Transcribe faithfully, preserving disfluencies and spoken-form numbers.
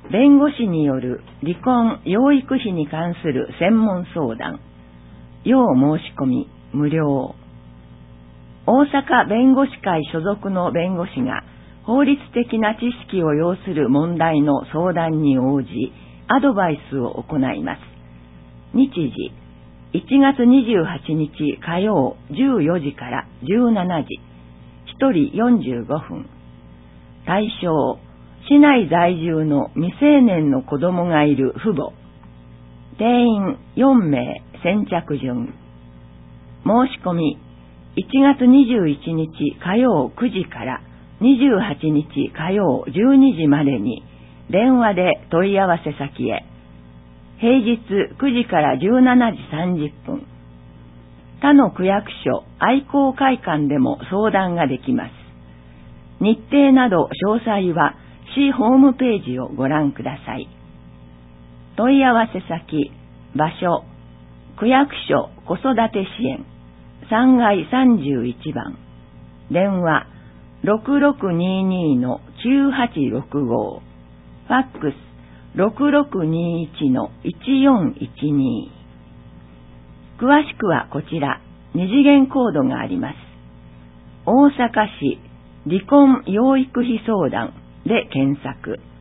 弁護士による離婚・養育費に関する専門相談。要申し込み無料。大阪弁護士会所属の弁護士が法律的な知識を要する問題の相談に応じ、アドバイスを行います。日時、いちがつにじゅうはちにち火曜じゅうよじからじゅうしちじ、ひとりよんじゅうごふん。対象、市内在住の未成年の子供がいる父母。定員よんめい先着順。申し込み、いちがつにじゅういちにち火曜くじからにじゅうはちにち火曜じゅうにじまでに電話で問い合わせ先へ。平日くじからじゅうしちじさんじゅっぷん。他の区役所愛好会館でも相談ができます。日程など詳細は市ホームページをご覧ください。問い合わせ先、場所、区役所子育て支援、さんがいさんじゅういちばん、電話ろくろくにーにーのきゅうはちろくご、ファックスろくろくにいちのいちよんいちに。詳しくはこちら、二次元コードがあります。大阪市離婚養育費相談で検索。